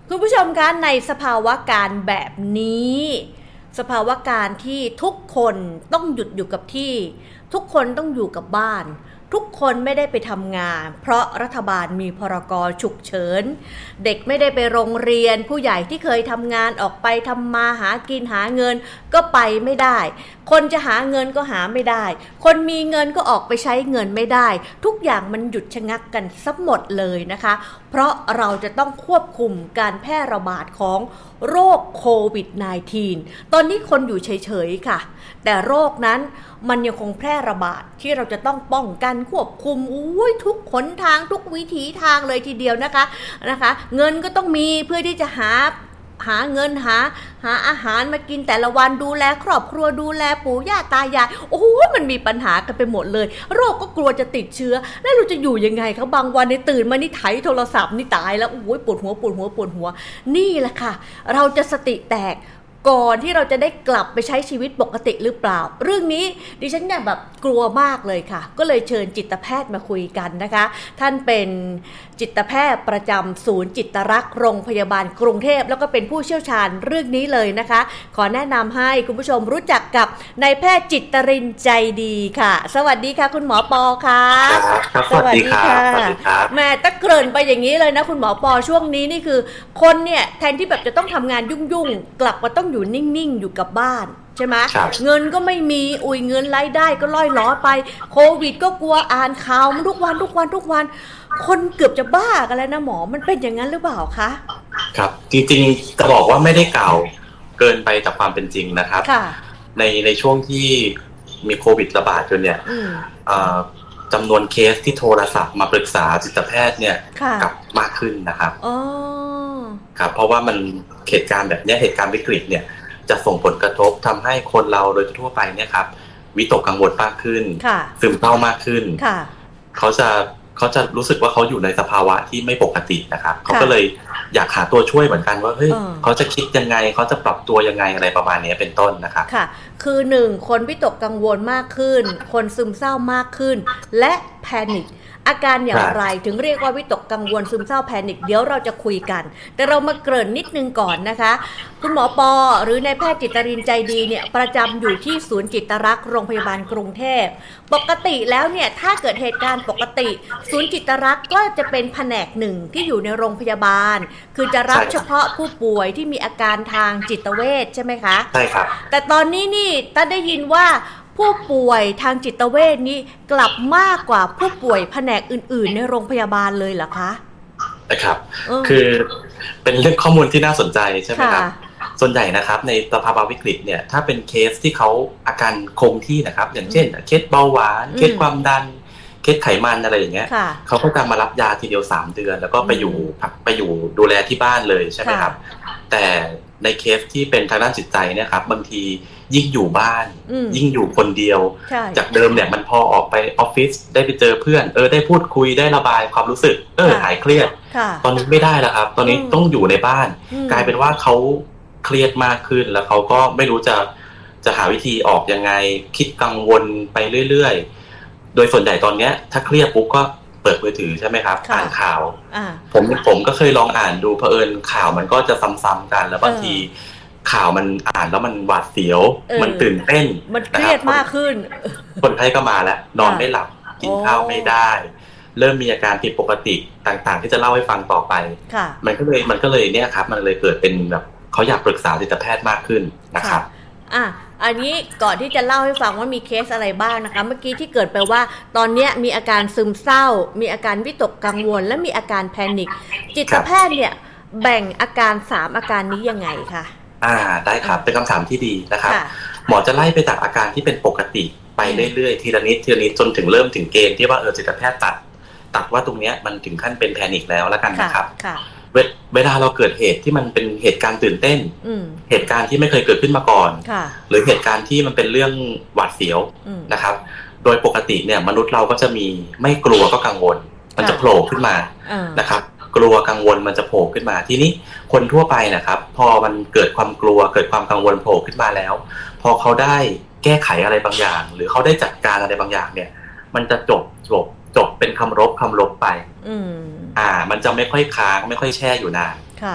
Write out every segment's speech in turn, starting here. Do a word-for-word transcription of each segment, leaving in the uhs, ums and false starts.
คุณผู้ชมคะในสภาวะการแบบนี้สภาวะการที่ทุกคนต้องหยุดอยู่กับที่ทุกคนต้องอยู่กับบ้านทุกคนไม่ได้ไปทำงานเพราะรัฐบาลมีพรกฉุกเฉินเด็กไม่ได้ไปโรงเรียนผู้ใหญ่ที่เคยทำงานออกไปทำมาหากินหาเงินก็ไปไม่ได้คนจะหาเงินก็หาไม่ได้คนมีเงินก็ออกไปใช้เงินไม่ได้ทุกอย่างมันหยุดชะงักกันซะหมดเลยนะคะเพราะเราจะต้องควบคุมการแพร่ระบาดของโรคโควิด สิบเก้า ตอนนี้คนอยู่เฉยๆค่ะแต่โรคนั้นมันยังคงแพร่ระบาดที่เราจะต้องป้องกันควบคุมอุ้ยทุกหนทางทุกวิถีทางเลยทีเดียวนะคะนะคะเงินก็ต้องมีเพื่อที่จะหาหาเงินหาหาอาหารมากินแต่ละวันดูแลครอบครัวดูแลปู่ย่าตายายโอ้โหมันมีปัญหากันไปหมดเลยโรคก็กลัวจะติดเชื้อแล้วเราจะอยู่ยังไงคะบางวันในตื่นมานี่ไถโทรศัพท์นี่ตายแล้วโอ้ยปวดหัวปวดหัวปวดหัวนี่แหละค่ะเราจะสติแตกก่อนที่เราจะได้กลับไปใช้ชีวิตปกติหรือเปล่าเรื่องนี้ดิฉันเนี่ยแบบกลัวมากเลยค่ะก็เลยเชิญจิตแพทย์มาคุยกันนะคะท่านเป็นจิตแพทย์ประจำศูนย์จิตรักษ์โรงพยาบาลกรุงเทพแล้วก็เป็นผู้เชี่ยวชาญเรื่องนี้เลยนะคะขอแนะนำให้คุณผู้ชมรู้จักกับนายแพทย์จิตรินทร์ใจดีค่ะสวัสดีค่ะคุณหมอปอค่ะสวัสดีค่ะแม่ตะเกริ่นไปอย่างนี้เลยนะคุณหมอปอช่วงนี้นี่คือคนเนี่ยแทนที่แบบจะต้องทำงานยุ่งๆกลับมาต้องอยู่นิ่งๆอยู่กับบ้านใช่ไหมเงินก็ไม่มีอุ้ยเงินรายได้ก็ล่อยล้อไปโควิดก็กลัวอ่านข่าวมันทุกวันทุกวันทุกวันคนเกือบจะบ้ากันแล้วนะหมอมันเป็นอย่างนั้นหรือเปล่าคะครับจริงๆจะบอกว่าไม่ได้กล่าวเกินไปจากความเป็นจริงนะครับในในช่วงที่มีโควิดระบาดจนเนี่ยจำนวนเคสที่โทรศัพท์มาปรึกษาจิตแพทย์เนี่ยกลับมากขึ้นนะครับครับเพราะว่ามันเหตุการณ์แบบนี้เหตุการณ์วิกฤตเนี่ยจะส่งผลกระทบทำให้คนเราโดยทั่วไปเนี่ยครับวิตกกังวลมากขึ้นซึมเศร้ามากขึ้นเขาจะเขาจะรู้สึกว่าเขาอยู่ในสภาวะที่ไม่ปกตินะครับเขาก็เลยอยากหาตัวช่วยเหมือนกันว่าเฮ้ยเขาจะคิดยังไงเขาจะปรับตัวยังไงอะไรประมาณนี้เป็นต้นนะครับค่ะคือหนึ่งคนวิตกกังวลมากขึ้นคนซึมเศร้ามากขึ้นและแพนิคอาการอย่างไรถึงเรียกว่าวิตกกังวลซึมเศร้าแพนิคเดี๋ยวเราจะคุยกันแต่เรามาเกริ่นนิดนึงก่อนนะคะคุณหมอปอหรือนายแพทย์จิตรินทร์ใจดีเนี่ยประจำอยู่ที่ศูนย์จิตรักษ์โรงพยาบาลกรุงเทพปกติแล้วเนี่ยถ้าเกิดเหตุการณ์ปกติศูนย์จิตรักษ์ก็จะเป็นแผนกหนึ่งที่อยู่ในโรงพยาบาลคือจะรับเฉพาะผู้ป่วยที่มีอาการทางจิตเวชใช่ไหมคะใช่ครับแต่ตอนนี้นี่ต้าได้ยินว่าผู้ป่วยทางจิตเวชนี้กลับมากกว่าผู้ป่วยแผนกอื่นๆในโรงพยาบาลเลยเหรอคะนะครับคือเป็นเรื่องข้อมูลที่น่าสนใจใช่ไหมครับส่วนใหญ่นะครับในสภาวะวิกฤตเนี่ยถ้าเป็นเคสที่เขาอาการคงที่นะครับอย่างเช่นเคสเบาหวานเคสความดันเคสไขมันอะไรอย่างเงี้ยเขาก็จะมารับยาทีเดียวสามเดือนแล้วก็ไปอยู่ไปอยู่ดูแลที่บ้านเลยใช่ไหมครับแต่ในเคสที่เป็นทางด้านจิตใจเนี่ยครับบางทียิ่งอยู่บ้านยิ่งอยู่คนเดียวจากเดิมเนี่ยมันพอออกไปออฟฟิศได้ไปเจอเพื่อนเออได้พูดคุยได้ระบายความรู้สึกเออหายเครียดตอนนี้ไม่ได้แล้วครับตอนนี้ต้องอยู่ในบ้านกลายเป็นว่าเขาเครียดมากขึ้นแล้วเขาก็ไม่รู้จะจะหาวิธีออกยังไงคิดกังวลไปเรื่อยๆโดยส่วนใหญ่ตอนเนี้ยถ้าเครียดปุ๊บก็เปิดมือถือใช่ไหมครับอ่านข่าวผมผมก็เคยลองอ่านดูเผอิญข่าวมันก็จะซ้ำๆกันแล้วบางทีข่าวมันอ่านแล้วมันหวาดเสียวมันตื่นเต้นมันเครียดมากขึ้นคนไข้ก็มาแล้วนอนไม่หลับกินข้าวไม่ได้เริ่มมีอาการผิดปกติต่างๆที่จะเล่าให้ฟังต่อไปมันก็เลยมันก็เลยเนี่ยครับมันเลยเกิดเป็นแบบเขาอยากปรึกษาจิตแพทย์มากขึ้นนะครับอ่ะอันนี้ก่อนที่จะเล่าให้ฟังว่ามีเคสอะไรบ้างนะคะเมื่อกี้ที่เกิดไปว่าตอนนี้มีอาการซึมเศร้ามีอาการวิตกกังวลและมีอาการแพนิคจิตแพทย์เนี่ยแบ่งอาการสามอาการนี้ยังไงคะอ่าได้ครับเป็นคำถามที่ดีนะครับหมอจะไล่ไปจากอาการที่เป็นปกติไปเรื่อยๆทีละนิดทีละนิดจนถึงเริ่มถึงเกณฑ์ที่ว่าเออจิตแพทย์ตัดตัดว่าตรงเนี้ยมันถึงขั้นเป็นแพนิคแล้วแล้วกันนะครับเวลาเราเกิดเหตุที่มันเป็นเหตุการณ์ตื่นเต้นเหตุการณ์ที่ไม่เคยเกิดขึ้นมาก่อนหรือเหตุการณ์ที่มันเป็นเรื่องหวาดเสียวนะครับโดยปกติเนี่ยมนุษย์เราก็จะมีไม่กลัวก็กังวลมันจะโผล่ขึ้นมานะครับกลัวกังวลมันจะโผล่ขึ้นมาทีนี้คนทั่วไปนะครับพอมันเกิดความกลัวเกิดความกังวลโผล่ขึ้นมาแล้วพอเขาได้แก้ไขอะไรบางอย่างหรือเขาได้จัดการอะไรบางอย่างเนี่ยมันจะจบจบจบเป็นคำรบคำรบไปอ่ามันจะไม่ค่อยค้างไม่ค่อยแช่อยู่นาน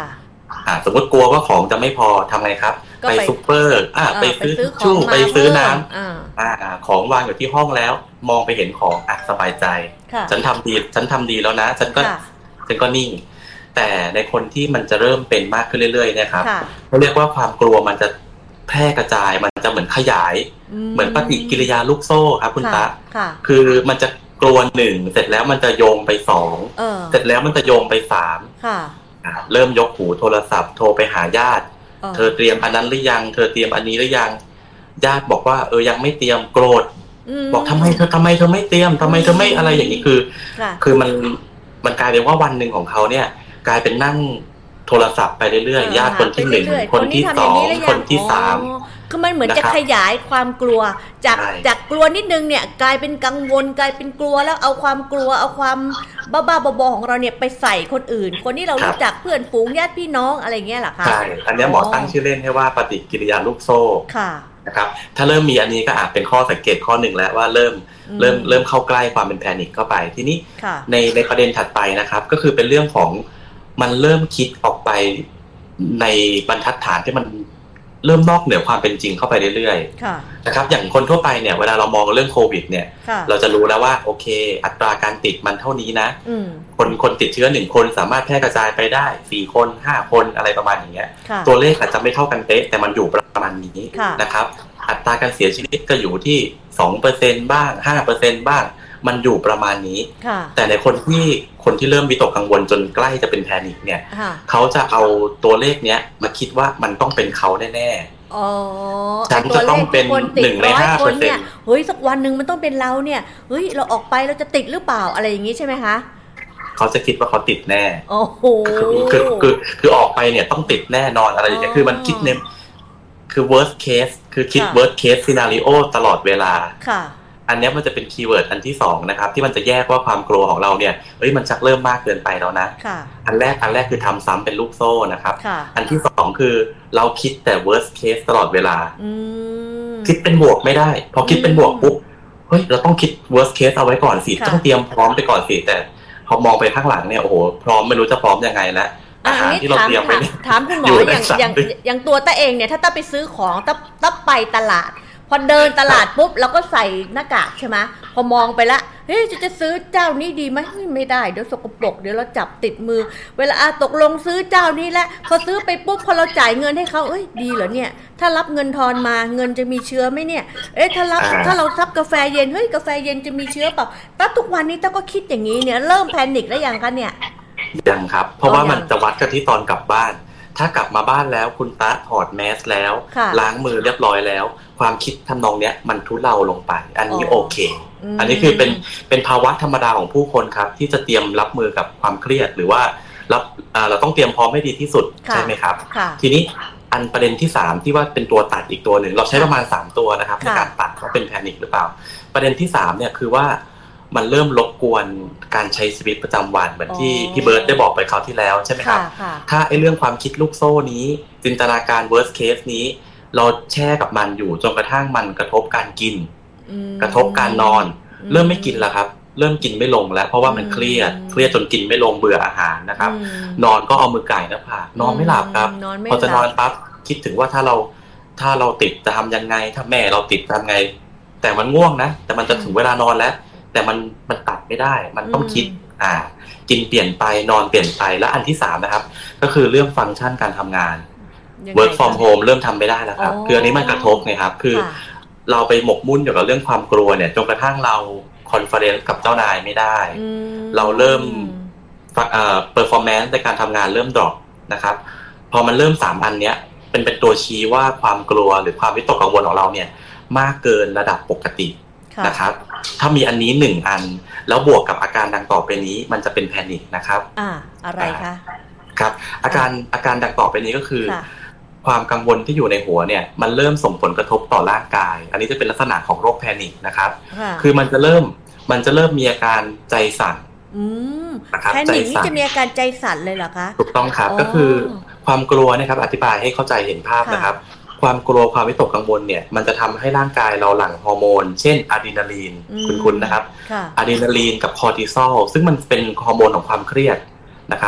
อ่าสมมติกลัวว่าของจะไม่พอทำไงครับไปซุปเปอร์อ่าไปซื้อทิชชู่ไปซื้อน้ำอ่าของวางอยู่ที่ห้องแล้วมองไปเห็นของอ่ะสบายใจฉันทำดีฉันทำดีแล้วนะฉันก็ฉันก็นิ่งแต่ในคนที่มันจะเริ่มเป็นมากขึ้นเรื่อยๆเนี่ยครับเขาเรียกว่าความกลัวมันจะแพร่กระจายมันจะเหมือนขยายเหมือนปฏิกิริยาลูกโซ่ครับคุณตาคือมันจะกลัวหนึ่งเสร็จแล้วมันจะโยงไปสองเสร็จแล้วมันจะโยงไปสามเริ่มยกหูโทรศัพท์โทรไปหาญาติเธอเตรียมอันนั้นหรือยังเธอเตรียมอันนี้หรือยังญาติบอกว่าเออยังไม่เตรียมโกรธบอกทำไมเธอทำไมเธอไม่เตรียมทำไมเธอไม่อะไรอย่างนี้คือคือมันมันกลายเป็นว่าวันหนึ่งของเขาเนี่ยกลายเป็นนั่งโทรศัพท์ไปเรื่อยๆญาติคนที่หนึ่งคนที่สองคนที่สามคือมันเหมือนจะขยายความกลัวจากจากกลัวนิดนึงเนี่ยกลายเป็นกังวลกลายเป็นกลัวแล้วเอาความกลัวเอาความบ้าๆบอๆของเราเนี่ยไปใส่คนอื่นคนที่เรารู้จักเพื่อนฝูงญาติพี่น้องอะไรเงี้ยเหรอคะใช่อันนี้หมอตั้งชื่อเล่นให้ว่าปฏิกิริยาลูกโซ่นะครับถ้าเริ่มมีอันนี้ก็อาจเป็นข้อสังเกตข้อหนึ่งแล้วว่าเริ่มเริ่มเริ่มเข้าใกล้ความเป็นแพนิคเข้าไปทีนี้ในในประเด็นถัดไปนะครับก็คือเป็นเรื่องของมันเริ่มคิดออกไปในบรรทัดฐานที่มันเริ่มนอกเหนือความเป็นจริงเข้าไปเรื่อยๆนะครับอย่างคนทั่วไปเนี่ยเวลาเรามองเรื่องโควิดเนี่ยเราจะรู้แล้วว่าโอเคอัตราการติดมันเท่านี้นะคนคนติดเชื้อหนึ่งคนสามารถแพร่กระจายไปได้สี่คนห้าคนอะไรประมาณอย่างเงี้ยตัวเลขอาจจะไม่เท่ากันเป๊ะแต่มันอยู่ประมาณนี้นะครับอัตราการเสียชีวิตก็อยู่ที่ สองเปอร์เซ็นต์ บ้าง ห้าเปอร์เซ็นต์ บ้างมันอยู่ประมาณนี้แต่ในคนที่คนที่เริ่มวิตกกังวลจนใกล้จะเป็นแพนิคเนี่ยเขาจะเอาตัวเลขเนี้ยมาคิดว่ามันต้องเป็นเขาแน่ๆอ๋อฉันจะต้องเป็นหนึ่งในห้าเปอร์เซ็นต์เฮ้ยสักวันหนึ่งมันต้องเป็นเราเนี่ยเฮ้ยเราออกไปเราจะติดหรือเปล่าอะไรอย่างงี้ใช่ไหมคะเขาจะคิดว่าเขาติดแน่โอ้โหคือคือคือออกไปเนี่ยต้องติดแน่นอนอะไรอย่างเงี้ยคือมันคิดเน้นคือ worst case คือคิด worst case scenario ตลอดเวลาค่ะอันนี้มันจะเป็นคีย์เวิร์ดอันที่สองนะครับที่มันจะแยกว่าความกลัวของเราเนี่ยเฮ้ยมันชักเริ่มมากเกินไปแล้วนะอันแรกอันแรกคือทำซ้ำเป็นลูกโซ่นะครับอันที่สองคือเราคิดแต่ worst case ตลอดเวลาคิดเป็นบวกไม่ได้พอคิดเป็นบวกปุ๊บเฮ้ยเราต้องคิด worst case เอาไว้ก่อนสิต้องเตรียมพร้อมไปก่อนสิแต่พอมองไปข้างหลังเนี่ยโอ้โหพร้อมไม่รู้จะพร้อมยังไงแล้วอาหารที่เราเตรียมไปเนี่ยถามคุณหมออย่างอย่างอย่างตัวต้าเองเนี่ยถ้าต้าไปซื้อของต้าต้าไปตลาดพอเดินตลาดปุ๊บเราก็ใส่หน้ากากใช่ไหมพอมองไปละเฮ้ยจะจะซื้อเจ้านี้ดีไหมไม่ได้เดี๋ยวสกปรกเดี๋ยวเราจับติดมือเวลาตกลงซื้อเจ้านี้แล้วพอซื้อไปปุ๊บพอเราจ่ายเงินให้เขาเอ้ยดีเหรอเนี่ยถ้ารับเงินทอนมาเงินจะมีเชื้อไหมเนี่ยเอ๊ะถ้ารับถ้าเราซับกาแฟเย็นเฮ้ยกาแฟเย็นจะมีเชื้อเปล่าแต่ทุกวันนี้ต้าก็คิดอย่างนี้เนี่ยเริ่มแพนิคแล้วยังคะเนี่ยยังครับเพราะว่ามันจะวัดกันที่ตอนกลับบ้านถ้ากลับมาบ้านแล้วคุณตาถอดแมสแล้วล้างมือเรียบร้อยแล้วความคิดทำนองเนี้ยมันทุเลาลงไปอันนี้โอเคอันนี้คือเป็นเป็นภาวะธรรมดาของผู้คนครับที่จะเตรียมรับมือกับความเครียดหรือว่ารับเราต้องเตรียมพร้อมให้ดีที่สุดใช่ไหมครับทีนี้อันประเด็นที่สามที่ว่าเป็นตัวตัดอีกตัวหนึ่งเราใช้ประมาณสามตัวนะครับในการตัดว่าเป็นแพนิคหรือเปล่าประเด็นที่สามเนี่ยคือว่ามันเริ่มรบกวนการใช้ชีวิตประจำวันเหมือนที่พี่เบิร์ดได้บอกไปคราวที่แล้วใช่ไหมครับถ้าไอ้เรื่องความคิดลูกโซ่นี้จินตนาการ worst case นี้เราแช่กับมันอยู่จนกระทั่งมันกระทบการกินกระทบการนอนเริ่มไม่กินแล้วครับเริ่มกินไม่ลงแล้วเพราะว่ามันเครียดเครียดจนกินไม่ลงเบื่ออาหารนะครับนอนก็เอามือไก่หน้าผากนอนไม่หลับครับพอจะนอนปั๊บคิดถึงว่าถ้าเราถ้าเราติดจะทำยังไงถ้าแม่เราติดทำไงแต่มันง่วงนะแต่มันจะถึงเวลานอนแล้วแต่มันมันตัดไม่ได้มันต้องคิดอ่ากินเปลี่ยนไปนอนเปลี่ยนไปและอันที่สามนะครับก็คือเรื่องฟังก์ชันการทำงาน work from home เริ่มทำไม่ได้แล้วครับคืออันนี้มันกระทบไงครับคือเราไปหมกมุ่นอยู่กับเรื่องความกลัวเนี่ยจนกระทั่งเราคอนเฟอเรนซ์กับเจ้านายไม่ได้เราเริ่มเอ่อ performance ในการทำงานเริ่มดรอปนะครับพอมันเริ่มสามอันเนี้ยเป็นเป็นตัวชี้ว่าความกลัวหรือความวิตกกังวลของเราเนี่ยมากเกินระดับปกตินะครับถ้ามีอันนี้หนึ่งอันแล้วบวกกับอาการดังต่อไปนี้มันจะเป็นแพนิคนะครับอ่าอะไรคะครับอาการอาการดังต่อไปนี้ก็คือความกังวลที่อยู่ในหัวเนี่ยมันเริ่มส่งผลกระทบต่อร่างกายอันนี้จะเป็นลักษณะของโรคแพนิคนะครับคือมันจะเริ่มมันจะเริ่มมีอาการใจสั่นแพนิคนี่จะมีอาการใจสั่นเลยเหรอคะถูกต้องครับก็คือความกลัวนะครับอธิบายให้เข้าใจเห็นภาพนะครับความกลัวความวิตกกังวลเนี่ยมันจะทำให้ร่างกายเราหลั่งฮอร์โมนเช่นอะดรีนาลีนคุ้นๆนะครับอะดรีนาลีนกับคอร์ติซอลซึ่งมันเป็นฮอร์โมนของความเครียดนะครับพ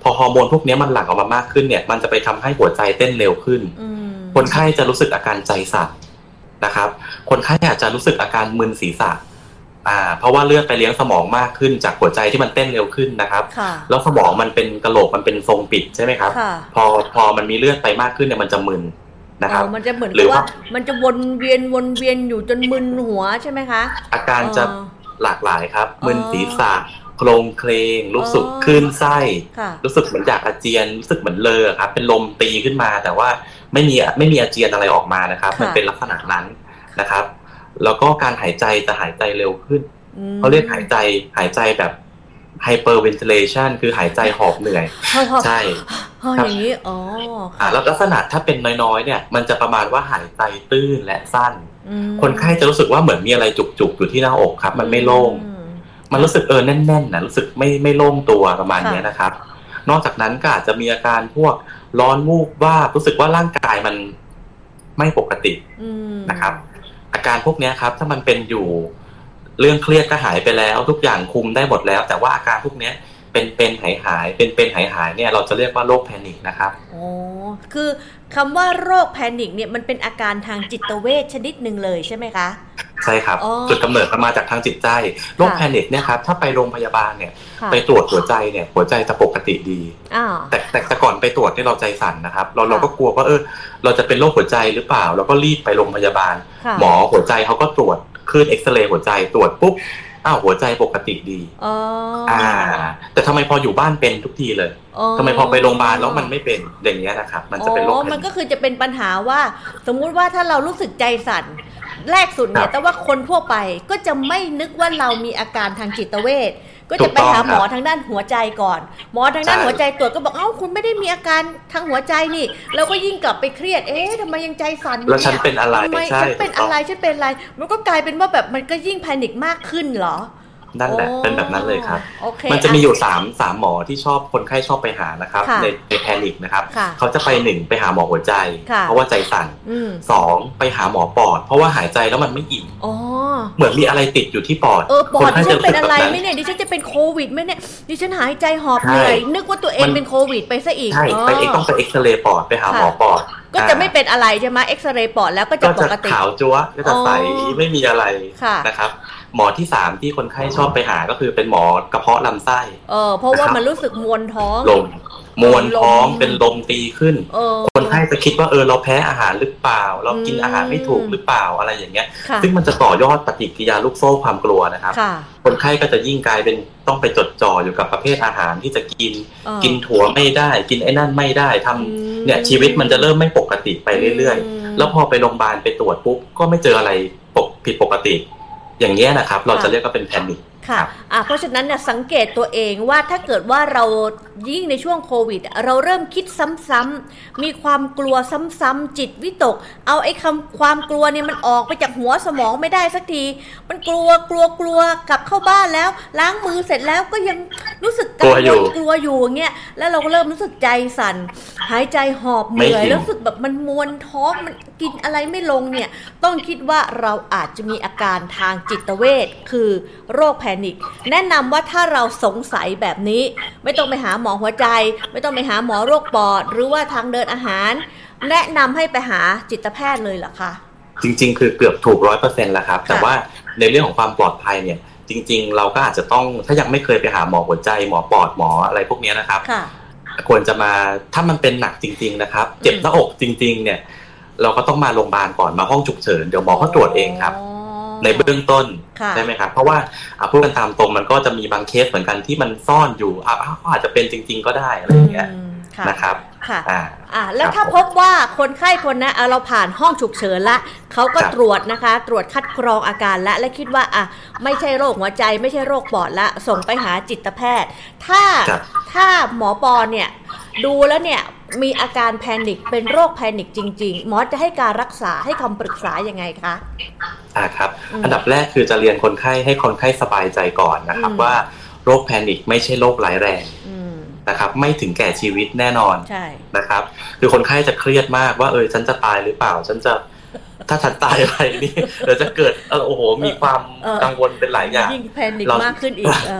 พอฮอร์โมนพวกนี้มันหลั่งออกมามากขึ้นเนี่ยมันจะไปทำให้หัวใจเต้นเร็วขึ้นคนไข้จะรู้สึกอาการใจสั่นนะครับคนไข้อาจจะรู้สึกอาการมึนศีรษะอ่าเพราะว่าเลือดไปเลี้ยงสมองมากขึ้นจากหัวใจที่มันเต้นเร็วขึ้นนะครับแล้วสมองมันเป็นกะโหลกมันเป็นทรงปิดใช่ไหมครับพอพอมันมีเลือดไปมากขึ้นเนี่ยมันจะมึนนะครับมันจะเหมือนกับว่ามันจะวนเวียนวนเวียนอยู่จนมึนหัวใช่ไหมคะอาการจะหลากหลายครับมึนศีรษะโคลงเคลงรู้สึกคลื่นไส้รู้สึกเหมือนอยากอาเจียนรู้สึกเหมือนเลอะครับเป็นลมตีขึ้นมาแต่ว่าไม่มีไม่มีอาเจียนอะไรออกมานะครับมันเป็นลักษณะนั้นนะครับแล้วก็การหายใจจะหายใจเร็วขึ้นเขาเรียกหายใจหายใจแบบไฮเปอร์เวนทิเลชันคือหายใจหอบเหนื่อยใช่อย่างนี้อ๋อแล้วลักษณะถ้าเป็นน้อยๆเนี่ยมันจะประมาณว่าหายใจตื้นและสั้นคนไข้จะรู้สึกว่าเหมือนมีอะไรจุกๆอยู่ที่หน้าอกครับมันไม่โล่งมันรู้สึกเออแน่นๆนะรู้สึกไม่ไม่โล่งตัวประมาณนี้นะครับนอกจากนั้นก็อาจจะมีอาการพวกร้อนวูบว่ารู้สึกว่าร่างกายมันไม่ปกตินะครับอาการพวกนี้ครับถ้ามันเป็นอยู่เรื่องเครียดก็หายไปแล้วทุกอย่างคุมได้หมดแล้วแต่ว่าอาการพวกนี้เป็นเป็นหายหายเป็นเป็นหายหายเนี่ยเราจะเรียกว่าโรคแพนิคนะครับอ๋อคือคำว่าโรคแพนิคเนี่ยมันเป็นอาการทางจิตเวชชนิดหนึ่งเลยใช่ไหมคะใช่ครับจุดกำเนิดมาจากทางจิตใจโรคแพนิคเนี่ยครับถ้าไปโรงพยาบาลเนี่ยไปตรวจหัวใจเนี่ยหัวใจจะปกติดีแต่แต่แต่ก่อนไปตรวจเนี่ยเราใจสั่นนะครับเราเราก็กลัวว่าเออเราจะเป็นโรคหัวใจหรือเปล่าเราก็รีบไปโรงพยาบาลหมอหัวใจเขาก็ตรวจคลื่นเอ็กซเรย์หัวใจตรวจปุ๊บอ้าวหัวใจปกติดีอ๋ออ่าแต่ทำไมพออยู่บ้านเป็นทุกทีเลยทำไมพอไปโรงพยาบาลแล้วมันไม่เป็นอย่างเงี้ยนะครับมันจะเป็นโรคมันก็คือจะเป็นปัญหาว่าสมมุติว่าถ้าเรารู้สึกใจสั่นแรกสุดเนี่ยแต่ว่าคนทั่วไปก็จะไม่นึกว่าเรามีอาการทางจิตเวชก็จะไปหาหมอทางด้านหัวใจก่อนหมอทางด้านหัวใจตรวจก็บอกเอ้าคุณไม่ได้มีอาการทางหัวใจนี่แล้วก็ยิ่งกลับไปเครียดเอ๊ะทำไมยังใจสั่นอยู่แล้วฉันเป็นอะไรทำไมฉันเป็นอะไรฉันเป็นอะไรมันก็กลายเป็นว่าแบบมันก็ยิ่งแพนิคมากขึ้นเหรอนั่นแหละเป็นแบบนั้นเลยครับมันจะมีอยู่สาม สามหมอที่ชอบคนไข้ชอบไปหานะครับในในแพนิคนะครับเขาจะไปหนึ่งไปหาหมอหัวใจเพราะว่าใจสั่นสองไปหาหมอปอดเพราะว่าหายใจแล้วมันไม่อิ่มเหมือนมีอะไรติดอยู่ที่ปอดเออปอดดิฉันเป็นอะไรไหมเนี่ยดิฉันจะเป็นโควิดไหมเนี่ยดิฉันหายใจหอบเหนื่อยนึกว่าตัวเองเป็นโควิดไปซะอีกใช่ไปเองต้องไปเอ็กซเรย์ปอดไปหาหมอปอดก็จะไม่เป็นอะไรใช่ไหมเอ็กซเรย์ปอดแล้วก็จะปกติขาวจั๊วก็จะใสไม่มีอะไรนะครับหมอที่สามที่คนไข้ชอบไปหาก็คือเป็นหมอกระเพาะลำไส้เออเพราะว่ามันรู้สึกมวนท้องลมมวนท้องเป็นลมตีขึ้นคนไข้จะคิดว่าเออเราแพ้อาหารหรือเปล่าเรากินอาหารไม่ถูกหรือเปล่าอะไรอย่างเงี้ยซึ่งมันจะต่อยอดปฏิกิริยาลูกโซ่ความกลัวนะครับคนไข้ก็จะยิ่งกลายเป็นต้องไปจดจ่ออยู่กับประเภทอาหารที่จะกินกินถั่วไม่ได้กินไอ้นั่นไม่ได้ทำเนี่ยชีวิตมันจะเริ่มไม่ปกติไปเรื่อยๆแล้วพอไปโรงพยาบาลไปตรวจปุ๊บก็ไม่เจออะไรผิดปกติอย่างเงี้ยนะครับเราจะเรียกว่าเป็นแพนิคค่ะอ่ะเพราะฉะนั้นเนี่ยสังเกตตัวเองว่าถ้าเกิดว่าเรายิ่งในช่วงโควิดเราเริ่มคิดซ้ำๆมีความกลัวซ้ำๆจิตวิตกเอาไอ้คำความกลัวเนี่ยมันออกไปจากหัวสมองไม่ได้สักทีมันกลัวกลัวกลัวกลับเข้าบ้านแล้วล้างมือเสร็จแล้วก็ยังรู้สึกกังวลกลัวอยู่เงี้ยแล้วเราก็เริ่มรู้สึกใจสั่นหายใจหอบเหนื่อยรู้สึกแบบมันมวนท้องมันกินอะไรไม่ลงเนี่ยต้องคิดว่าเราอาจจะมีอาการทางจิตเวชคือโรคแพนิคแนะนำว่าถ้าเราสงสัยแบบนี้ไม่ต้องไปหาหมอหัวใจไม่ต้องไปหาหมอโรคปอดหรือว่าทางเดินอาหารแนะนำให้ไปหาจิตแพทย์เลยเหรอคะจริงๆคือเกือบถูก ร้อยเปอร์เซ็นต์ แล้วครับแต่ว่าในเรื่องของความปลอดภัยเนี่ยจริงๆเราก็อาจจะต้องถ้ายังไม่เคยไปหาหมอหัวใจหมอปอดหมออะไรพวกนี้นะครับควรจะมาถ้ามันเป็นหนักจริงๆนะครับเจ็บหน้าอกจริงๆเนี่ยเราก็ต้องมาโรงพยาบาลก่อนมาห้องฉุกเฉินเดี๋ยวหมอเขาตรวจเองครับในเบื้องต้นใช่ไหมครับเพราะว่าพูดกันตามตรงมันก็จะมีบางเคสเหมือนกันที่มันซ่อนอยู่อ่ะเขาอาจจะเป็นจริงๆก็ได้อะไรอย่างเงี้ยนะครับค่ะอ่าอ่าแล้วถ้าพบว่าคนไข้คนนั้นเราผ่านห้องฉุกเฉินละเขาก็ตรวจนะคะตรวจคัดกรองอาการละและคิดว่าอ่ะไม่ใช่โรคหัวใจไม่ใช่โรคปอดละส่งไปหาจิตแพทย์ถ้าถ้าหมอปอเนี่ยดูแล้วเนี่ยมีอาการแพนิคเป็นโรคแพนิคจริงๆหมอจะให้การรักษาให้คำปรึกษายังไงคะอ่าครับอันดับแรกคือจะเรียนคนไข้ให้คนไข้สบายใจก่อนนะครับว่าโรคแพนิคไม่ใช่โรคร้ายแรงนะครับไม่ถึงแก่ชีวิตแน่นอนนะครับคือคนไข้จะเครียดมากว่าเออฉันจะตายหรือเปล่าฉันจะถ้าฉันตายไปนี่เดี๋ยวจะเกิดโอ้โหมีความกังวลเป็นหลายอย่างยิ่งแพนิคมากขึ้นอีก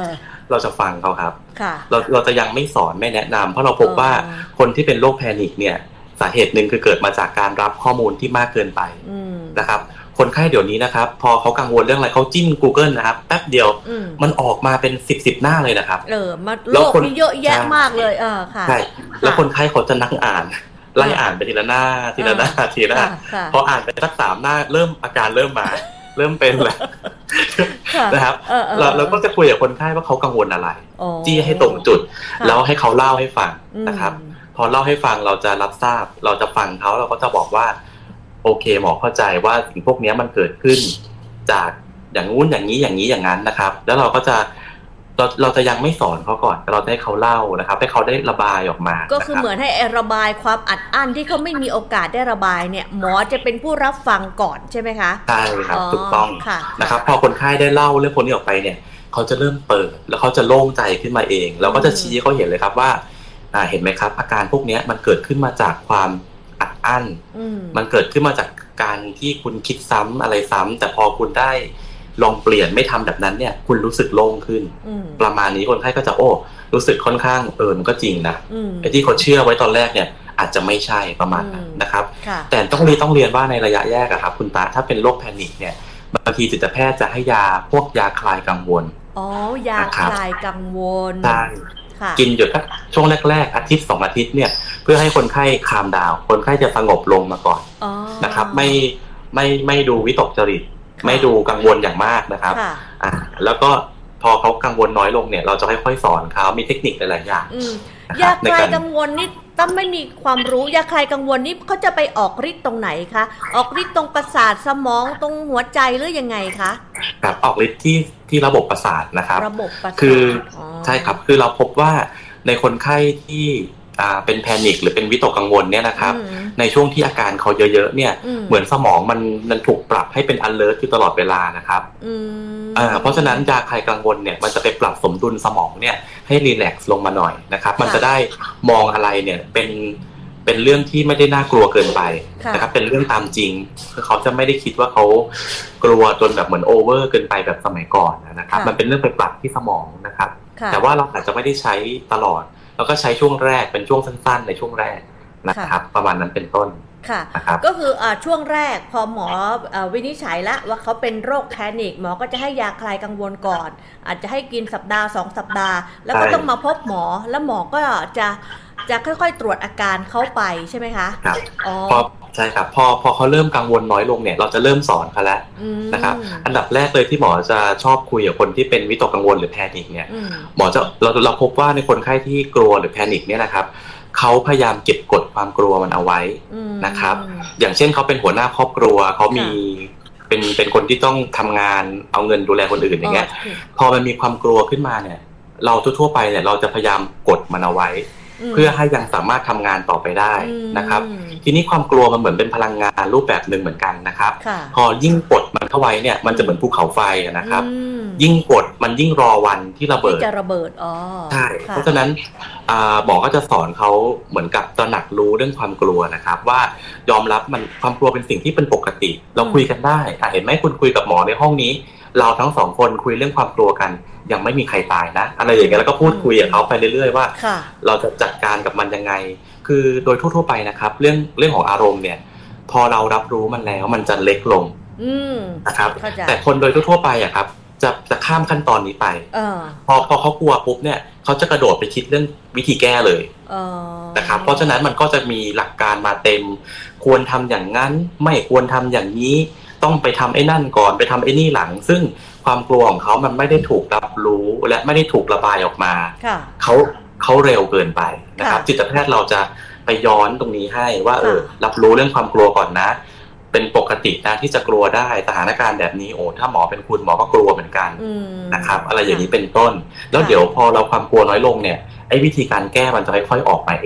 เราจะฟังเขาครับเราเราจะยังไม่สอนไม่แนะนำเพราะเราพบว่าคนที่เป็นโรคแพนิคเนี่ยสาเหตุหนึ่งคือเกิดมาจากการรับข้อมูลที่มากเกินไปนะครับคนไข้เดี๋ยวนี้นะครับพอเขากังวลเรื่องอะไรเขาจิ้ม Google นะครับแป๊บเดียวมันออกมาเป็นสิบสิบหน้าเลยนะครับเออมาโลกนี้เยอะแยะมากเลยเออค่ะใช่แล้วคนไข้เขาจะนั่งอ่านไล่อ่านไปทีละหน้าทีละหน้าทีละหน้าพออ่านไปสักสามหน้าเริ่มอาการเริ่มมาเริ่มเป็นแล้วนะครับเราเราก็จะคุยกับคนไข้ว่าเขากังวลอะไรจี้ให้ตรงจุดแล้วให้เขาเล่าให้ฟังนะครับพอเล่าให้ฟังเราจะรับทราบเราจะฟังเขาเราก็จะบอกว่าโอเคหมอเข้าใจว่าสิ่งพวกนี้มันเกิดขึ้นจากอย่างงู้นอย่างนี้อย่างนี้อย่างนั้นนะครับแล้วเราก็จะเราเราจะยังไม่สอนเขาก่อนเราจะให้เขาเล่านะครับให้เขาได้ระบายออกมาก็คือเหมือนให้ระบายความอัดอั้นที่เขาไม่มีโอกาสได้ระบายเนี่ยหมอจะเป็นผู้รับฟังก่อนใช่ไหมคะใช่ครับถูกต้องนะครับพอคนไข้ได้เล่าเรื่องคนนี้ออกไปเนี่ยเขาจะเริ่มเปิดแล้วเขาจะโล่งใจขึ้นมาเองเราก็จะชี้เขาเห็นเลยครับว่าเห็นไหมครับอาการพวกนี้มันเกิดขึ้นมาจากความอัดอั้นมันเกิดขึ้นมาจากการที่คุณคิดซ้ำอะไรซ้ำแต่พอคุณได้ลองเปลี่ยนไม่ทำแบบนั้นเนี่ยคุณรู้สึกโล่งขึ้นประมาณนี้คนไข้ก็จะโอ้รู้สึกค่อนข้างเออมันก็จริงนะไอ้ที่เขาเชื่อไว้ตอนแรกเนี่ยอาจจะไม่ใช่ประมาณนั้นนะครับแต่ต้องเรียนต้องเรียนว่าในระยะแรกอะครับคุณตาถ้าเป็นโรคแพนิคเนี่ยบางทีจิตแพทย์จะให้ยาพวกยาคลายกังวลอ๋อยาคลายกังวลใช่กินหยุดช่วงแรกๆอาทิตย์สองอาทิตย์เนี่ยเพื่อให้คนไข้คามดาวคนไข้จะสงบลงมาก่อนนะครับไม่ไม่ไม่ดูวิตกจริตไม่ดูกังวลอย่างมากนะครับอ่าแล้วก็พอเขากังวลน้อยลงเนี่ยเราจะค่อยๆสอนเขามีเทคนิคหลายๆอย่างยาคลายกังวลนี่ต้องไม่มีความรู้ยาคลายกังวลนี่เขาจะไปออกฤทธิ์ตรงไหนคะออกฤทธิ์ตรงประสาทสมองตรงหัวใจหรือยังไงคะครับออกฤทธิ์ที่ที่ระบบประสาทนะครับระบบประสาทคือใช่ครับคือเราพบว่าในคนไข้ที่อ่าเป็นแพนิคหรือเป็นวิตกกังวลเนี่ยนะครับในช่วงที่อาการเขาเยอะๆเนี่ยเหมือนสมองมันมันถูกปรับให้เป็น alert อยู่ตลอดเวลานะครับอ่าเพราะฉะนั้นยาคลายกังวลเนี่ยมันจะไปปรับสมดุลสมองเนี่ยให้รีแลกซ์ลงมาหน่อยนะครับมันจะได้มองอะไรเนี่ยเป็นเป็นเรื่องที่ไม่ได้น่ากลัวเกินไปนะครับเป็นเรื่องตามจริงคือเขาจะไม่ได้คิดว่าเขากลัวจนแบบเหมือนโอเวอร์เกินไปแบบสมัยก่อนนะครับมันเป็นเรื่องไปปรับที่สมองนะครับแต่ว่าเราอาจจะไม่ได้ใช้ตลอดแล้วก็ใช้ช่วงแรกเป็นช่วงสั้นๆในช่วงแรกนะครับประมาณนั้นเป็นต้นค่ะก็คืออ่าช่วงแรกพอหมออ่าวินิจฉัยแล้วว่าเขาเป็นโรคแพนิคหมอก็จะให้ยาคลายกังวลก่อนอาจจะให้กินสัปดาห์สองสัปดาห์แล้วก็ต้องมาพบหมอแล้วหมอก็จะจะค่อยๆตรวจอาการเขาไปใช่ไหมคะครับอ๋อใช่ครับพอพอเขาเริ่มกังวลน้อยลงเนี่ยเราจะเริ่มสอนเขาแล้วนะครับอันดับแรกเลยที่หมอจะชอบคุยกับคนที่เป็นวิตกกังวลหรือแพนิคเนี่ยหมอจะเราเราพบว่าในคนไข้ที่กลัวหรือแพนิคเนี่ยนะครับเขาพยายามเก็บกดความกลัวมันเอาไว้นะครับอย่างเช่นเขาเป็นหัวหน้าครอบครัวเขามีเป็นเป็นคนที่ต้องทำงานเอาเงินดูแลคนอื่นอย่างเงี้ยพอมันมีความกลัวขึ้นมาเนี่ยเราทั่วๆไปเนี่ยเราจะพยายามกดมันเอาไว้เพื่อให้ยังสามารถทำงานต่อไปได้นะครับทีนี้ความกลัวมันเหมือนเป็นพลังงานรูปแบบหนึ่งเหมือนกันนะครับพอยิ่งกดมันเข้าไว้เนี่ยมันจะเหมือนภูเขาไฟนะครับยิ่งกดมันยิ่งรอวันที่ระเบิดจะระเบิดอ๋อใช่เพราะฉะนั้นหมอก็จะสอนเขาเหมือนกับตระหนักรู้เรื่องความกลัวนะครับว่ายอมรับมันความกลัวเป็นสิ่งที่เป็นปกติเราคุยกันได้เห็นไหมคุณคุยกับหมอในห้องนี้เราทั้งสองคนคุยเรื่องความกลัวกันยังไม่มีใครตายนะอะไรอย่างเงี้ยแล้วก็พูดคุยกับเขาไปเรื่อยๆว่าเราจะจัดการกับมันยังไงคือโดยทั่วๆไปนะครับเรื่องเรื่องของอารมณ์เนี่ยพอเรารับรู้มันแล้วมันจะเล็กลงนะครับแต่คนโดยทั่วๆไปอะครับจะจะข้ามขั้นตอนนี้ไปพอพอเขากลัวปุ๊บเนี่ยเขาจะกระโดดไปคิดเรื่องวิธีแก้เลยนะครับเพราะฉะนั้นมันก็จะมีหลักการมาเต็มควรทำอย่างนั้นไม่ควรทำอย่างนี้ต้องไปทำไอ้นั่นก่อนไปทำไอ้นี่หลังซึ่งความกลัวของเขามันไม่ได้ถูกรับรู้และไม่ได้ถูกระบายออกมาเขาเขาเร็วเกินไปนะครับจิตแพทย์เราจะไปย้อนตรงนี้ให้ว่าเออรับรู้เรื่องความกลัวก่อนนะเป็นปกตินะที่จะกลัวได้สถานการณ์แบบนี้โอ้ถ้าหมอเป็นคุณหมอก็กลัวเหมือนกันนะครับอะไรอย่างนี้เป็นต้นแล้วเดี๋ยวพอเราความกลัวน้อยลงเนี่ยไอ้วิธีการแก้มันจะค่อยๆออกมาเอง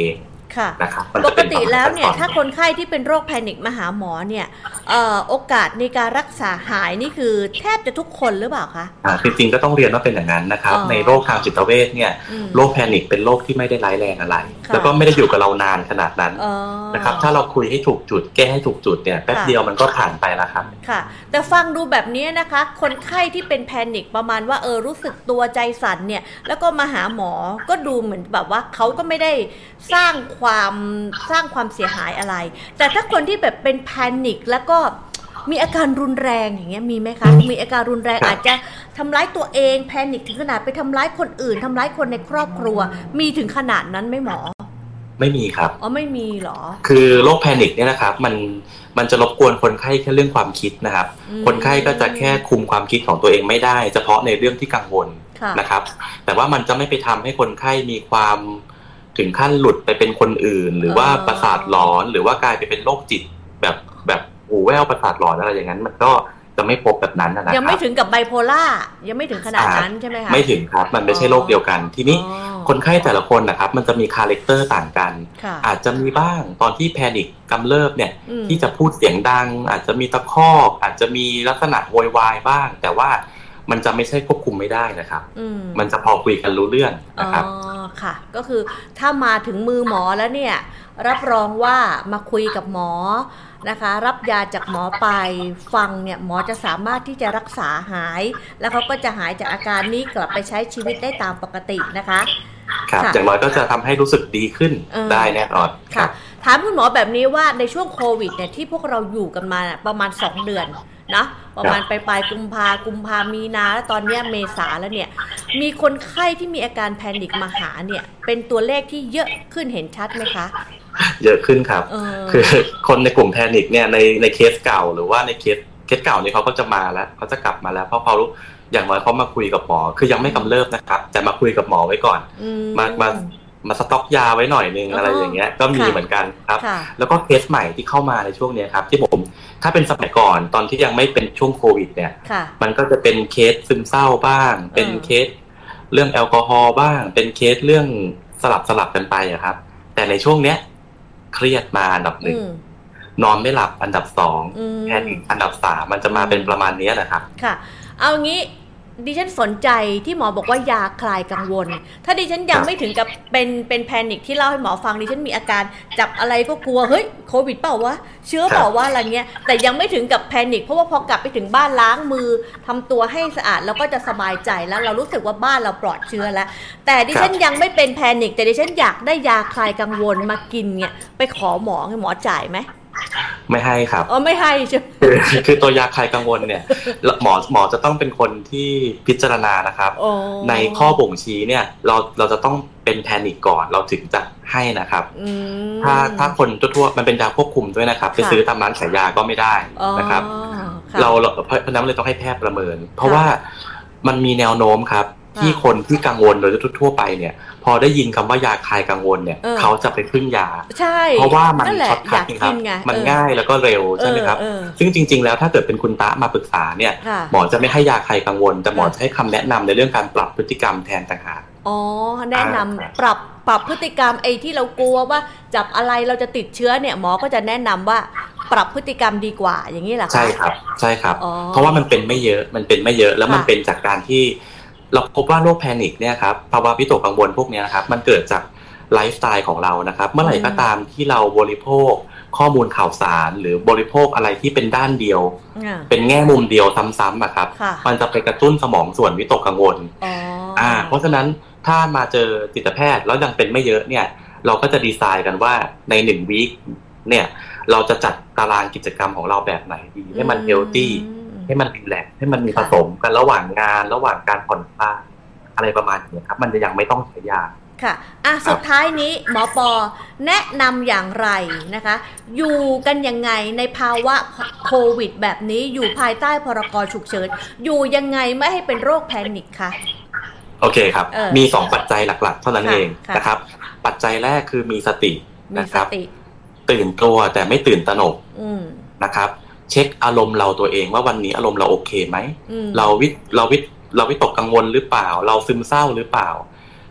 นะครับปกติแล้วเนี่ยถ้าคนไข้ที่เป็นโรคแพนิคมาหาหมอเนี่ยเอ่อโอกาสในการรักษาหายนี่คือแทบจะทุกคนหรือเปล่าคะอ่าจริงๆก็ต้องเรียนว่าเป็นอย่างนั้นนะครับในโรคทางจิตเวชเนี่ยโรคแพนิคเป็นโรคที่ไม่ได้ร้ายแรงอะไรแล้วก็ไม่ได้อยู่กับเรานานขนาดนั้นนะครับถ้าเราคุยให้ถูกจุดแก้ให้ถูกจุดเนี่ยแป๊บเดียวมันก็ผ่านไปแล้วครับค่ะแต่ฟังดูแบบนี้นะคะคนไข้ที่เป็นแพนิคประมาณว่าเออรู้สึกตัวใจสั่นเนี่ยแล้วก็มาหาหมอก็ดูเหมือนแบบว่าเขาก็ไม่ได้สร้างความสร้างความเสียหายอะไรแต่ถ้าคนที่แบบเป็นแพนิคแล้วก็มีอาการรุนแรงอย่างเงี้ยมีไหมคะมีอาการรุนแรงอาจจะทำร้ายตัวเองแพนิคถึงขนาดไปทำร้ายคนอื่นทำร้ายคนในครอบครัวมีถึงขนาดนั้นไหมหมอไม่มีครับอ๋อไม่มีหรอคือโรคแพนิคเนี่ยนะครับมันมันจะรบกวนคนไข้แค่เรื่องความคิดนะครับคนไข้ก็จะแค่คุมความคิดของตัวเองไม่ได้เฉพาะในเรื่องที่กังวลนะครับแต่ว่ามันจะไม่ไปทำให้คนไข้มีความถึงขั้นหลุดไปเป็นคนอื่นหรือว่าประสาทหลอนหรือว่ากลายไปเป็นโรคจิตแบบแบบหูแว่วประสาทหลอนอะไรอย่างนั้นมันก็จะไม่พบแบบนั้นนะครับยังไม่ถึงกับไบโพล่ายังไม่ถึงขนาดนั้นใช่ไหมคะไม่ถึงครับมันไม่ใช่โรคเดียวกันทีนี้คนไข้แต่ละคนนะครับมันจะมีคาแรคเตอร์ต่างกันอาจจะมีบ้างตอนที่แพนิคกำเริบเนี่ยที่จะพูดเสียงดังอาจจะมีตะคอกอาจจะมีลักษณะโวยวายบ้างแต่ว่ามันจะไม่ใช่ควบคุมไม่ได้นะครับมันจะพอคุยกันรู้เรื่องนะครับอ๋อค่ะก็คือถ้ามาถึงมือหมอแล้วเนี่ยรับรองว่ามาคุยกับหมอนะคะรับยาจากหมอไปฟังเนี่ยหมอจะสามารถที่จะรักษาหายแล้วเขาก็จะหายจากอาการนี้กลับไปใช้ชีวิตได้ตามปกตินะคะครับอย่างน้อยก็จะทำให้รู้สึกดีขึ้นได้แน่นอนค่ะถามคุณหมอแบบนี้ว่าในช่วงโควิดเนี่ยที่พวกเราอยู่กันมาประมาณสองเดือนนะประมาณปลายๆกุมภากุมภามีนาแล้วตอนนี้เมษาแล้วเนี่ยมีคนไข้ที่มีอาการแพนิคมาหาเนี่ยเป็นตัวเลขที่เยอะขึ้นเห็นชัดไหมคะเยอะขึ้นครับคือคนในกลุ่มแพนิคเนี่ยในในเคสเก่าหรือว่าในเคสเคสเก่านี่เขาก็จะมาแล้วเขาจะกลับมาแล้วเพราะเขารู้อย่างน้อยเขามาคุยกับหมอคือยังไม่กำเริบนะครับแต่มาคุยกับหมอไว้ก่อนมามามาสต็อกยาไว้หน่อยนึงอะไรอย่างเงี้ยก็มีเหมือนกันครับแล้วก็เคสใหม่ที่เข้ามาในช่วงนี้ครับที่ผมถ้าเป็นสมัยก่อนตอนที่ยังไม่เป็นช่วงโควิดเนี่ยมันก็จะเป็นเคสซึมเศร้าบ้างเป็นเคสเรื่องแอลกอฮอล์บ้างเป็นเคสเรื่องสลับสลับกันไปอะครับแต่ในช่วงเนี้ยเครียดมาอันดับหนึ่งนอนไม่หลับอันดับสองแพนิคอันดับสามมันจะมาเป็นประมาณนี้นะครับค่ะเอางี้ดิฉันสนใจที่หมอบอกว่ายาคลายกังวลถ้าดิฉันยังไม่ถึงกับเป็นเป็นแพนิคที่เล่าให้หมอฟังดิฉันมีอาการจับอะไรก็กลัวเฮ้ยโควิดเปล่าวะเชื้อเปล่าวะอะไรเงี้ยแต่ยังไม่ถึงกับแพนิคเพราะว่าพอกลับไปถึงบ้านล้างมือทำตัวให้สะอาดแล้วก็จะสบายใจแล้วเรารู้สึกว่าบ้านเราปลอดเชื้อแล้วแต่ดิฉันยังไม่เป็นแพนิคแต่ดิฉันอยากได้ยาคลายกังวลมากินเนี่ยไปขอหมอให้หมอจ่ายไหมไม่ให้ครับอ๋อไม่ให้ใช่คือคือตัวยาคลายกังวลเนี่ยหมอหมอจะต้องเป็นคนที่พิจารณานะครับในข้อบ่งชี้เนี่ยเราเราจะต้องเป็นแพนิคก่อนเราถึงจะให้นะครับถ้าถ้าคนทั่วๆมันเป็นยาควบคุมด้วยนะครับไปซื้อตามร้านขายยาก็ไม่ได้นะครับเราเพราะนั้นเลยต้องให้แพทย์ประเมินเพราะว่ามันมีแนวโน้มครับที่คนที่กังวลโดยทั่วๆไปเนี่ยพอได้ยินคำว่ายาคลายกังวลเนี่ยเขาจะไปพึ่งยาเพราะว่ามันช็อตคัทครับมันง่ายแล้วก็เร็วใช่ไหมครับซึ่งจริงๆแล้วถ้าเกิดเป็นคุณตามาปรึกษาเนี่ยหมอจะไม่ให้ยาคลายกังวลแต่หมอจะให้คำแนะนำในเรื่องการปรับพฤติกรรมแทนต่างหากอ๋อแนะนำปรับปรับพฤติกรรมไอ้ที่เรากลัวว่าจับอะไรเราจะติดเชื้อเนี่ยหมอก็จะแนะนำว่าปรับพฤติกรรมดีกว่าอย่างนี้แหละใช่ครับใช่ครับเพราะว่ามันเป็นไม่เยอะมันเป็นไม่เยอะแล้วมันเป็นจากการที่เราพบว่าโรคแพนิคเนี่ยครับภาวะวิตกกังวลพวกนี้นะครับมันเกิดจากไลฟ์สไตล์ของเรานะครับเมื่อไหร่ก็ตามที่เราบริโภคข้อมูลข่าวสารหรือบริโภคอะไรที่เป็นด้านเดียวเป็นแง่มุมเดียวซ้ำๆอะครับมันจะไปกระตุ้นสมองส่วนวิตกกังวลอ่าเพราะฉะนั้นถ้ามาเจอจิตแพทย์แล้วยังเป็นไม่เยอะเนี่ยเราก็จะดีไซน์กันว่าในหนึ่งวีคเนี่ยเราจะจัดตารางกิจกรรมของเราแบบไหนดีให้มันเฮลตี้ให้มันรีแลกซ์ให้มันมีผสมกันระหว่างงานระหว่างการผ่อนคลายอะไรประมาณนี้ครับมันจะยังไม่ต้องใช้ยาค่ะอ่ะสุดท้ายนี้หมอปอแนะนำอย่างไรนะคะอยู่กันยังไงในภาวะโควิดแบบนี้อยู่ภายใต้พรกฉุกเฉินอยู่ยังไงไม่ให้เป็นโรคแพนิคคะโอเคครับมีสองปัจจัยหลักๆเท่านั้นเองนะครับปัจจัยแรกคือมีสตินะครับตื่นตัวแต่ไม่ตื่นตระหนกนะครับเช็คอารมณ์เราตัวเองว่าวันนี้อารมณ์เราโอเคไหมเราวิเราวิเราวิตกกังวลหรือเปล่าเราซึมเศร้าหรือเปล่า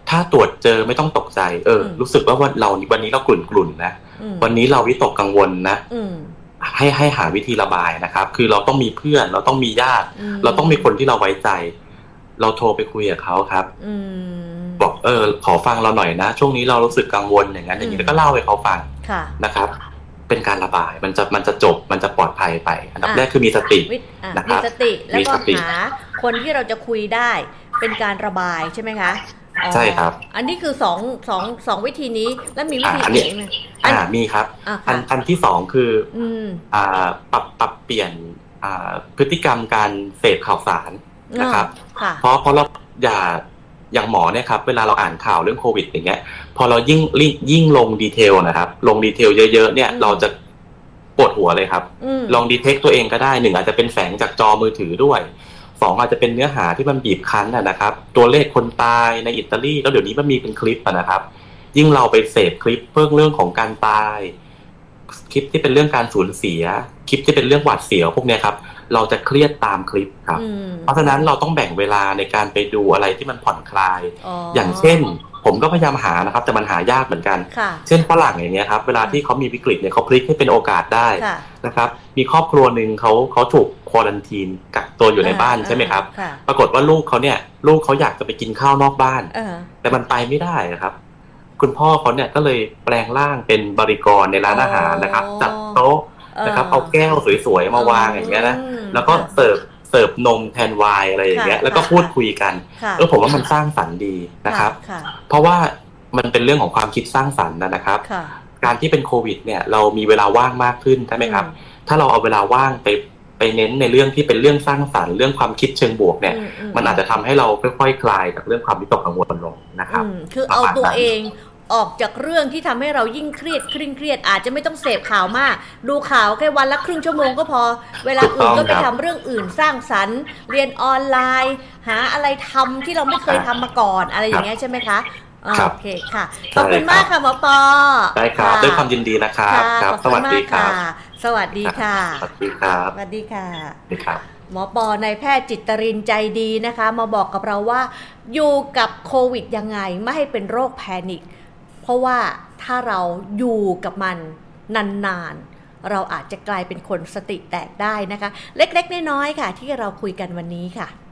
ถ้าตรวจเจอไม่ต้องตกใจเออรู้สึกว่าวันเราวันนี้เรากลุ่นๆนะวันนี้เราวิตกกังวลนะให้ให้หาวิธีระบายนะครับคือเราต้องมีเพื่อนเราต้องมีญาติเราต้องมีคนที่เราไว้ใจเราโทรไปคุยกับเขาครับบอกเออขอฟังเราหน่อยนะช่วงนี้เรารู้สึกกังวลอย่างนั้นอย่างนี้แล้วก็เล่าให้เขาฟังนะครับเป็นการระบายมันจะมันจะจบมันจะปลอดภัยไปอันดับแรกคือมีสตินะครับมีสติแล้วก็หาคนที่เราจะคุยได้เป็นการระบายใช่ไหมคะใช่ครับอันนี้คือสองสองสองวิธีนี้แล้วมีวิธีอื่นไหมอ่ามีครับอันอันที่สองคืออ่าปรับปรับเปลี่ยนอ่าพฤติกรรมการเสพข่าวสารนะครับเพราะเพราะเราอย่าอย่างหมอเนี่ยครับเวลาเราอ่านข่าวเรื่องโควิดอย่างเงี้ยพอเรายิ่งยิ่งลงดีเทลนะครับลงดีเทลเยอะๆเนี่ยเราจะปวดหัวเลยครับลองดีเทคตัวเองก็ได้หนึ่งอาจจะเป็นแฝงจากจอมือถือด้วยสองอาจจะเป็นเนื้อหาที่มันบีบคั้นนะครับตัวเลขคนตายในอิตาลีแล้วเดี๋ยวนี้มันมีเป็นคลิปนะครับยิ่งเราไปเสพคลิปเรื่องเรื่องของการตายคลิปที่เป็นเรื่องการสูญเสียคลิปที่เป็นเรื่องหวาดเสียวพวกนี้ครับเราจะเครียดตามคลิปครับเพราะฉะนั้นเราต้องแบ่งเวลาในการไปดูอะไรที่มันผ่อนคลาย อ, อย่างเช่นผมก็พยายามหานะครับแต่มันหายากเหมือนกันเช่นฝรั่งอย่างเงี้ยครับเวลาที่เขามีวิกฤตเนี่ยเขาพลิกให้เป็นโอกาสได้นะครับมีครอบครัวหนึ่งเขาเขาถูกควอรันทีนกักตัวอยู่ในบ้านใช่ไหมครับปรากฏว่าลูกเขาเนี่ยลูกเขาอยากจะไปกินข้าวนอกบ้านแต่มันไปไม่ได้นะครับคุณพ่อเขาเนี่ยก็เลยแปลงร่างเป็นบริกรในร้านอาหารนะครับจัดโต๊ะนะครับเอาแก้วสวยๆมาวางอย่างเงี้ยนะแล้วก็เสิร์ฟเสิร์ฟนมแทนไวน์อะไรอย่างเงี้ยแล้วก็พูดคุยกันเออผมว่ามันสร้างสรรค์ดีนะครับเพราะว่ามันเป็นเรื่องของความคิดสร้างสรรค์นะครับการที่เป็นโควิดเนี่ยเรามีเวลาว่างมากขึ้นใช่ไหมครับถ้าเราเอาเวลาว่างไปไปเน้นในเรื่องที่เป็นเรื่องสร้างสรรค์เรื่องความคิดเชิงบวกเนี่ยมันอาจจะทำให้เราค่อยๆคลายจากเรื่องความวิตกกังวลลงนะครับคือเอาตัวเองออกจากเรื่องที่ทำให้เรายิ่งเครียดเคร่งเครียดอาจจะไม่ต้องเสพข่าวมากดูข่าวแค่วันละครึ่งชั่วโมงก็พอเวลาอื่นก็ไปทำเรื่องอื่นสร้างสรรค์เรียนออนไลน์หาอะไรทำที่เราไม่เคยทำมาก่อนอะไรอย่างเงี้ยใช่ไหมคะโอเคค่ะขอบคุณมากค่ะหมอปอได้ครับด้วยความยินดีนะครับครับสวัสดีครับสวัสดีค่ะสวัสดีครับสวัสดีค่ะสวัสดีครับหมอปอนายแพทย์จิตรินใจดีนะคะมาบอกกับเราว่าอยู่กับโควิดยังไงไม่ให้เป็นโรคแพนิคเพราะว่าถ้าเราอยู่กับมันนานๆเราอาจจะกลายเป็นคนสติแตกได้นะคะเล็กๆน้อยๆค่ะที่เราคุยกันวันนี้ค่ะ